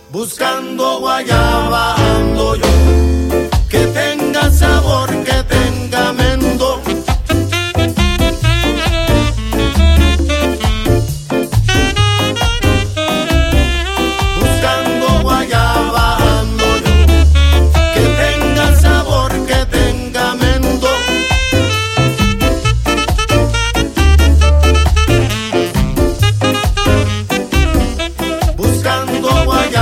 buscando guayaba ando yo, que tenga sabor, que tenga mendo. Buscando guayaba ando yo, que tenga sabor, que tenga mendo. Buscando guayaba